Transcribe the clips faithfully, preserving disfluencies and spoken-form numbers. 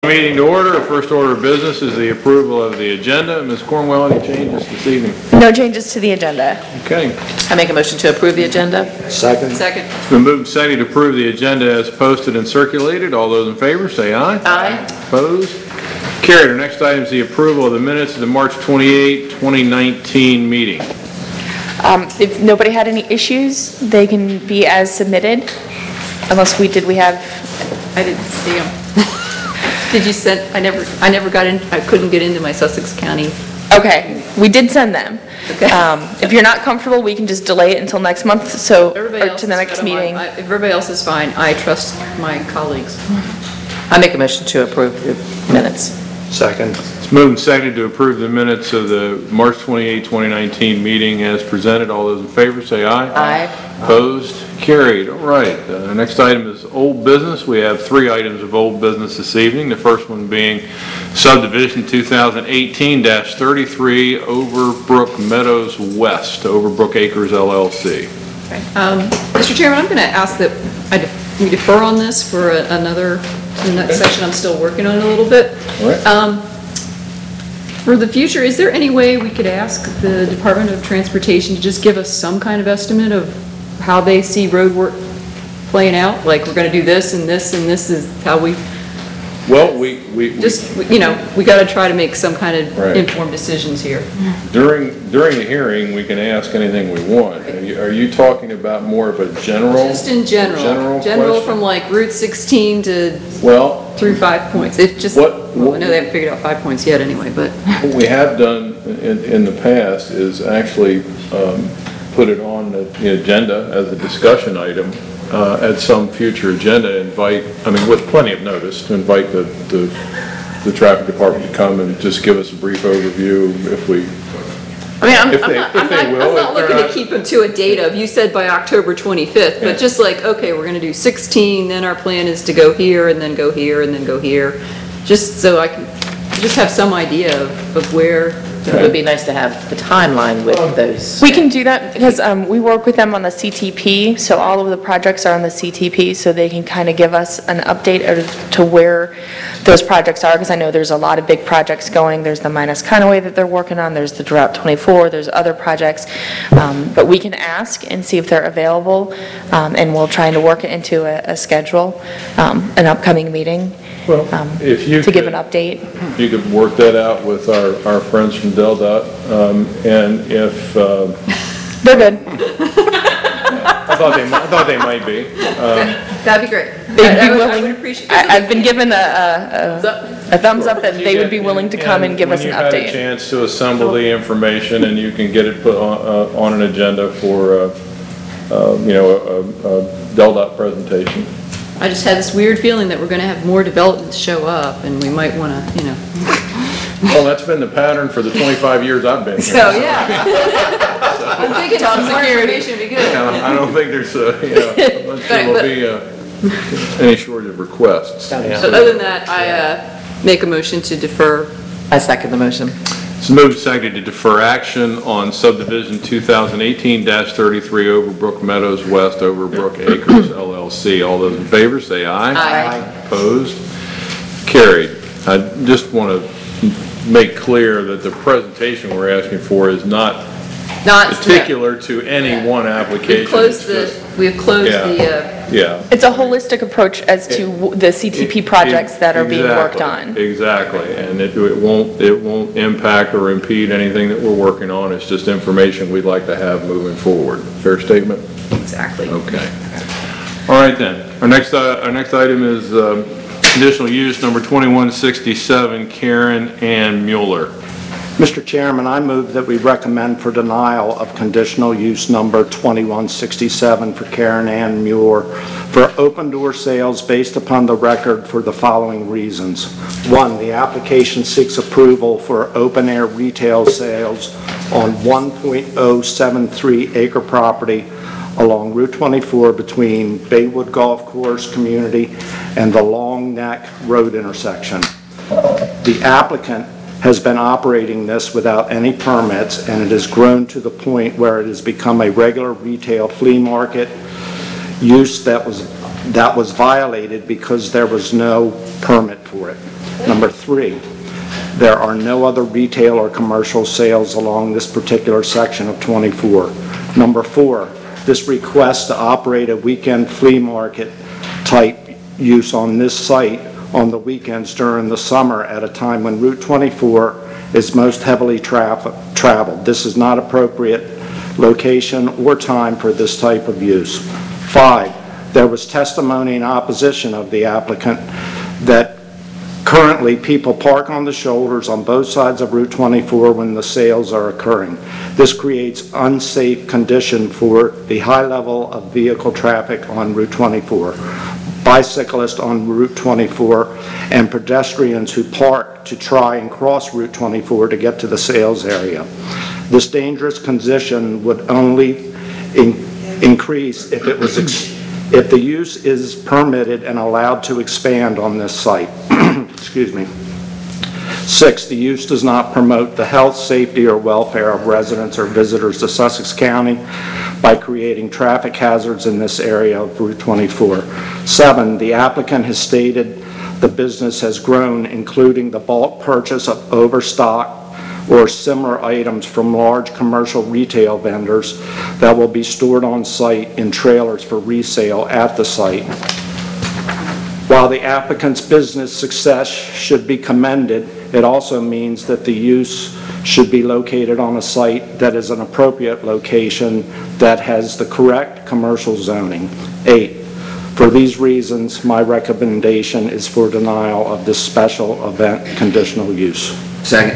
Meeting to order. First order of business is the approval of the agenda. Miz Cornwell, any changes this evening? No changes to the agenda. Okay. I make a motion to approve the agenda. Second. Second. It's been moved and seconded to approve the agenda as posted and circulated. All those in favor say aye. Aye. Opposed? Carried. Our next item is the approval of the minutes of the March twenty-eighth, twenty nineteen meeting. Um, if nobody had any issues, they can be as submitted, unless we did. We have. I didn't see them. Did you send, I never, I never got in, I couldn't get into my Sussex County. Okay, we did send them. Okay. Um, if you're not comfortable, we can just delay it until next month. So Everybody or else to the is next good on meeting. mine. I- If everybody else is fine, I trust my colleagues. I make a motion to approve the minutes. Second. It's moved and seconded to approve the minutes of the March twenty-eighth, twenty nineteen meeting as presented. All those in favor say aye. Aye. Opposed? Carried. All right. Uh, the next item is old business. We have three items of old business this evening. The first one being subdivision two thousand eighteen dash thirty-three Overbrook Meadows West, Overbrook Acres L L C. Okay. Um, Mister Chairman, I'm going to ask that I def- we defer on this for a- another, the next section. I'm still working on it a little bit. All right. Um, For the future, is there any way we could ask the Department of Transportation to just give us some kind of estimate of how they see road work playing out? Like, we're going to do this and this and this is how we, Well, we, we, we- just, you know, we got to try to make some kind of Right. informed decisions here. during, during the hearing, we can ask anything we want. Are you, are you talking about more of a general? Just in general. General General question? from like Route sixteen to Well, through Five Points. It just, What- well, I know they haven't figured out Five Points yet anyway, but. what we have done in, in the past is actually um, put it on the the agenda as a discussion item uh, at some future agenda, invite, I mean, with plenty of notice, to invite the, the, the traffic department to come and just give us a brief overview if we, I mean, I'm, If I'm they- not, if I'm they not, will, I'm if not they're looking to not- keep them to a date of, you said by October twenty-fifth, Yeah. but just like, okay, we're gonna do sixteen, then our plan is to go here, and then go here, and then go here, just so I can, just have some idea of, of where, It would be nice to have the timeline with those. We can do that because um, we work with them on the C T P, so all of the projects are on the C T P, so they can kind of give us an update as to where those projects are, because I know there's a lot of big projects going. There's the Minas Conaway that they're working on, there's the Route twenty-four, there's other projects. Um, But we can ask and see if they're available, um, and we'll try to work it into a a schedule, um, an upcoming meeting, well, um, if you to give an could- update. you could work that out with our, our friends from DelDOT, um, and if, uh, They're good. I thought they, might- I thought they might be. that'd be great. They'd I- I be would- I willing. would appreciate. I- I've been given a- Thumbs a, up. a, a thumbs up that they would be willing to come and give us an When you've had a update. chance to assemble the information and you can get it put on, uh, on an agenda for, uh, uh, you know, a, a DelDOT presentation. I just had this weird feeling that we're gonna have more developments show up, and we might wanna, you know. Well, that's been the pattern for the twenty-five years I've been here. So, yeah. I'm thinking some more information would be good. I I don't think there's, uh, you know, I'm not sure Right, there'll but- be uh, any shortage of requests. So other than that, I, uh, make a motion to defer. I second the motion. It's moved and seconded to defer action on subdivision two thousand eighteen dash thirty-three Overbrook Meadows West, Overbrook Acres L L C. All those in favor, say aye. Aye. Opposed? Carried. I just want to make clear that the presentation we're asking for is not Not. particular to any one application. We've closed It's the, just- we have closed Yeah. the, uh, Yeah. It's a holistic approach as to w- the C T P projects that are being worked on. Exactly, exactly. And it, it won't, it won't impact or impede anything that we're working on. It's just information we'd like to have moving forward. Fair statement? exactly. Okay. All right then. Our next, uh, our next item is, um, conditional use number twenty-one sixty-seven, Karen Ann Mueller. Mister Chairman, I move that we recommend for denial of conditional use number twenty-one sixty-seven for Karen Ann Muir for open-door sales based upon the record for the following reasons. One, the application seeks approval for open-air retail sales on one point oh seven three acre property along Route twenty-four between Baywood Golf Course Community and the Long Neck Road intersection. The applicant has been operating this without any permits, and it has grown to the point where it has become a regular retail flea market use that was that was violated because there was no permit for it. Number three, there are no other retail or commercial sales along this particular section of twenty-four. Number four, this request to operate a weekend flea market type use on this site on the weekends during the summer at a time when Route twenty-four is most heavily traf- traveled. This is not appropriate location or time for this type of use. Five, there was testimony in opposition of the applicant that currently people park on the shoulders on both sides of Route twenty-four when the sales are occurring. This creates unsafe condition for the high level of vehicle traffic on Route twenty-four, bicyclists on Route twenty-four, and pedestrians who park to try and cross Route twenty-four to get to the sales area. This dangerous condition would only in, increase if it was ex, if the use is permitted and allowed to expand on this site. Excuse me. Six, the use does not promote the health, safety, or welfare of residents or visitors to Sussex County by creating traffic hazards in this area of Route twenty-four. Seven, the applicant has stated the business has grown, including the bulk purchase of overstock or similar items from large commercial retail vendors that will be stored on site in trailers for resale at the site. While the applicant's business success should be commended, it also means that the use should be located on a site that is an appropriate location that has the correct commercial zoning. Eight, for these reasons, my recommendation is for denial of this special event conditional use. Second.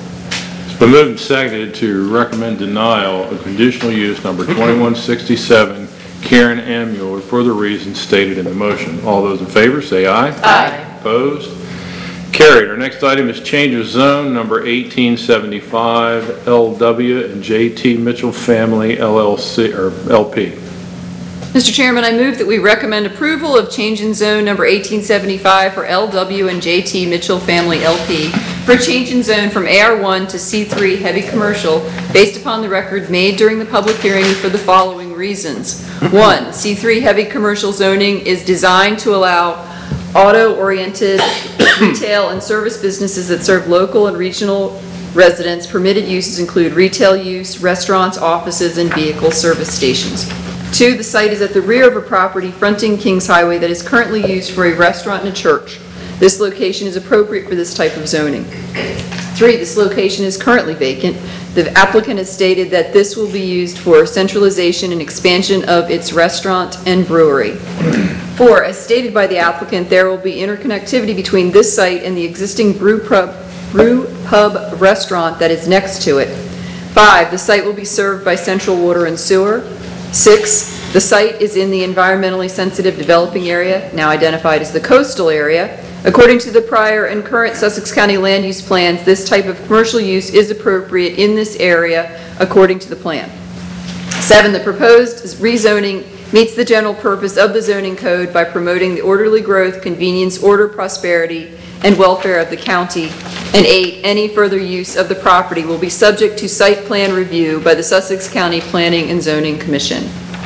It's been moved and seconded to recommend denial of conditional use number twenty-one sixty-seven, Karen Ann Mueller, for the reasons stated in the motion. All those in favor say aye. Aye. Opposed? Carried. Our next item is change of zone number eighteen seventy-five, L W and J T Mitchell Family L L C, or L P. Mister Chairman, I move that we recommend approval of change in zone number eighteen seventy-five for L W and J T Mitchell Family L P for a change in zone from A R one to C three heavy commercial based upon the record made during the public hearing for the following reasons. One, C three heavy commercial zoning is designed to allow auto-oriented retail and service businesses that serve local and regional residents. Permitted uses include retail use, restaurants, offices, and vehicle service stations. Two, the site is at the rear of a property fronting Kings Highway that is currently used for a restaurant and a church. This location is appropriate for this type of zoning. Three, this location is currently vacant. The applicant has stated that this will be used for centralization and expansion of its restaurant and brewery. Four, as stated by the applicant, there will be interconnectivity between this site and the existing brew pub, brew pub restaurant that is next to it. Five, the site will be served by central water and sewer. Six, the site is in the environmentally sensitive developing area, now identified as the coastal area. According to the prior and current Sussex County land use plans, this type of commercial use is appropriate in this area according to the plan. Seven, the proposed rezoning meets the general purpose of the zoning code by promoting the orderly growth, convenience, order, prosperity, and welfare of the county. And eight, any further use of the property will be subject to site plan review by the Sussex County Planning and Zoning Commission.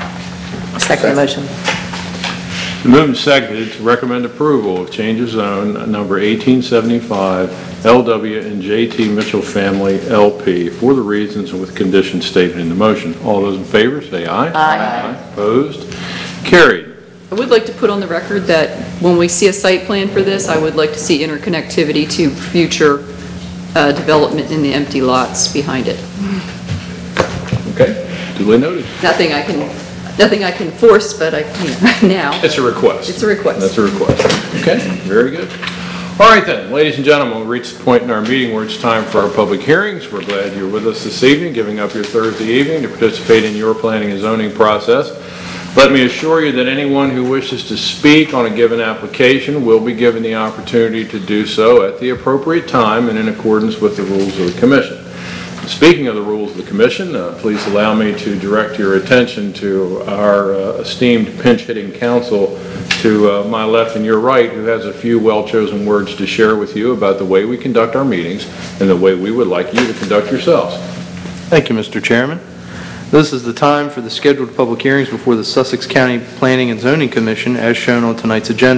Second motion. Moved and seconded to recommend approval of change of zone number eighteen seventy-five, L W and J T Mitchell Family L P for the reasons and with conditions stated in the motion. All those in favor say aye. Aye. Aye. Opposed? Carried. I would like to put on the record that when we see a site plan for this, I would like to see interconnectivity to future uh, development in the empty lots behind it. Okay, duly noted. Nothing I can, nothing I can force, but I, you know, now. It's a request. It's a request. That's a request. Okay, very good. All right then, ladies and gentlemen, we've reached the point in our meeting where it's time for our public hearings. We're glad you're with us this evening, giving up your Thursday evening to participate in your planning and zoning process. Let me assure you that anyone who wishes to speak on a given application will be given the opportunity to do so at the appropriate time and in accordance with the rules of the Commission. Speaking of the rules of the Commission, uh, please allow me to direct your attention to our uh, esteemed pinch-hitting counsel to uh, my left and your right, who has a few well-chosen words to share with you about the way we conduct our meetings and the way we would like you to conduct yourselves. Thank you, Mister Chairman. This is the time for the scheduled public hearings before the Sussex County Planning and Zoning Commission as shown on tonight's agenda.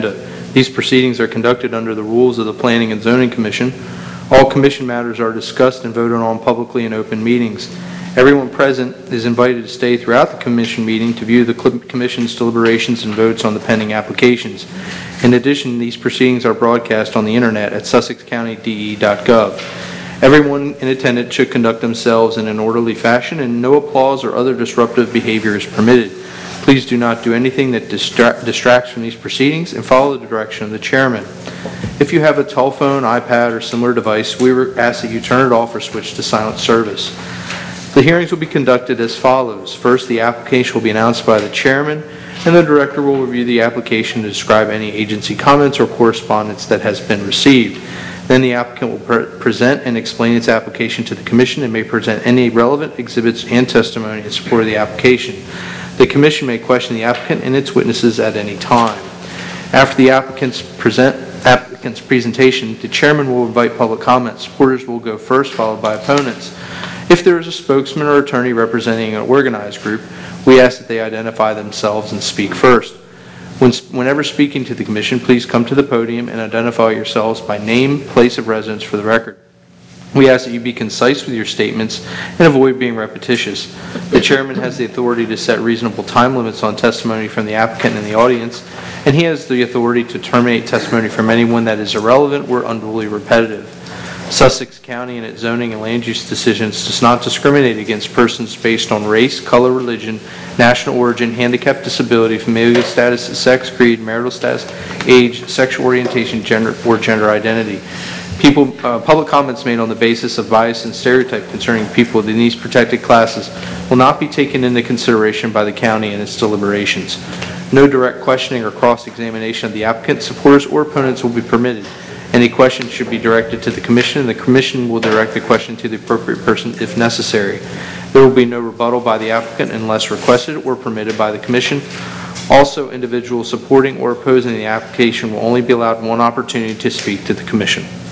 These proceedings are conducted under the rules of the Planning and Zoning Commission. All commission matters are discussed and voted on publicly in open meetings. Everyone present is invited to stay throughout the commission meeting to view the commission's deliberations and votes on the pending applications. In addition, these proceedings are broadcast on the internet at sussex county d e dot gov. Everyone in attendance should conduct themselves in an orderly fashion, and no applause or other disruptive behavior is permitted. Please do not do anything that distra- distracts from these proceedings, and follow the direction of the chairman. If you have a telephone, iPad, or similar device, we ask that you turn it off or switch to silent service. The hearings will be conducted as follows. First, the application will be announced by the chairman, and the director will review the application to describe any agency comments or correspondence that has been received. Then the applicant will pre- present and explain its application to the commission and may present any relevant exhibits and testimony in support of the application. The commission may question the applicant and its witnesses at any time. After the applicant's present applicant's presentation, the chairman will invite public comment. Supporters will go first, followed by opponents. If there is a spokesman or attorney representing an organized group, we ask that they identify themselves and speak first. When, whenever speaking to the commission, please come to the podium and identify yourselves by name, place of residence for the record. We ask that you be concise with your statements and avoid being repetitious. The chairman has the authority to set reasonable time limits on testimony from the applicant and the audience, and he has the authority to terminate testimony from anyone that is irrelevant or unduly repetitive. Sussex County and its zoning and land use decisions does not discriminate against persons based on race, color, religion, national origin, handicap, disability, familial status, sex, creed, marital status, age, sexual orientation, gender, or gender identity. People, uh, public comments made on the basis of bias and stereotype concerning people in these protected classes will not be taken into consideration by the county in its deliberations. No direct questioning or cross-examination of the applicant, supporters, or opponents will be permitted. Any questions should be directed to the commission, and the commission will direct the question to the appropriate person if necessary. There will be no rebuttal by the applicant unless requested or permitted by the commission. Also, individuals supporting or opposing the application will only be allowed one opportunity to speak to the commission.